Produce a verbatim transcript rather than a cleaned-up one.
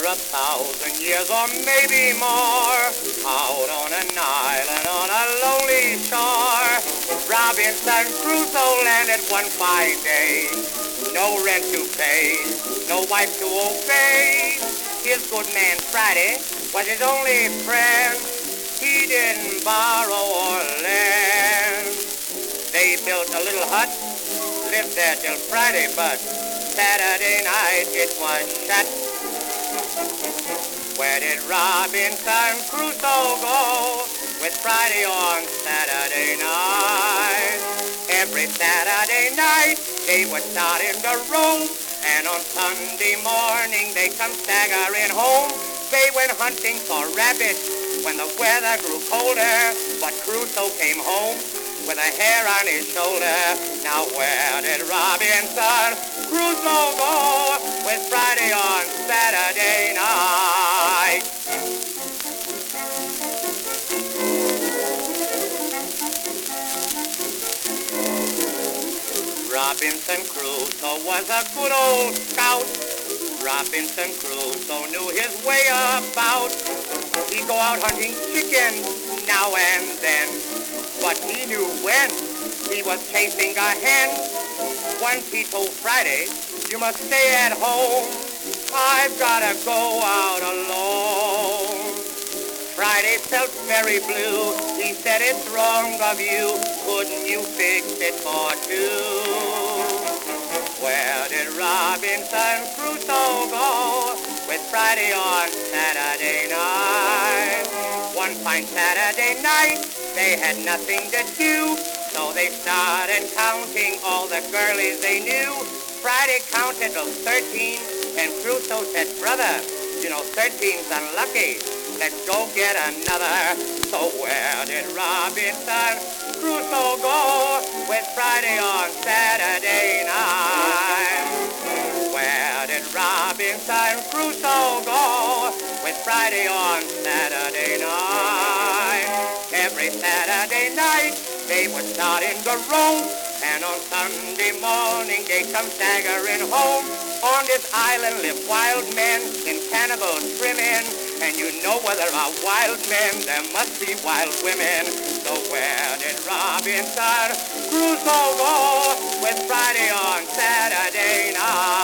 a thousand years or maybe more, out on an island on a lonely shore, Robinson Crusoe landed one fine day. No rent to pay, no wife to obey. His good man Friday was his only friend. He didn't borrow or lend. They built a little hut, lived there till Friday, but Saturday night it was shut. Where did Robinson Crusoe go with Friday on Saturday night? Every Saturday night they would start in the room, and on Sunday morning they come staggering home. They went hunting for rabbits when the weather grew colder, but Crusoe came home with a hair on his shoulder. Now where did Robinson Crusoe go with Friday on Saturday night? Robinson Crusoe was a good old scout. Robinson Crusoe knew his way about. He'd go out hunting chickens now and then, but he knew when he was chasing a hen. Once he told Friday, you must stay at home, I've gotta go out alone. Friday felt very blue. He said, it's wrong of you, couldn't you fix it for two? Where did Robinson Crusoe go with Friday on Saturday night? One fine Saturday night, they had nothing to do, so they started counting all the girlies they knew. Friday counted till thirteen, and Crusoe said, brother, you know thirteen's unlucky. Let's go get another. So where did Robinson Crusoe go with Friday on Saturday night? Where did Robinson Crusoe go with Friday on Saturday night? Every Saturday night they would start in the room, and on Sunday morning they come staggering home. On this island live wild men and cannibals trimming, and you know where there are wild men, there must be wild women. So where did Robinson Crusoe go with Friday on Saturday night?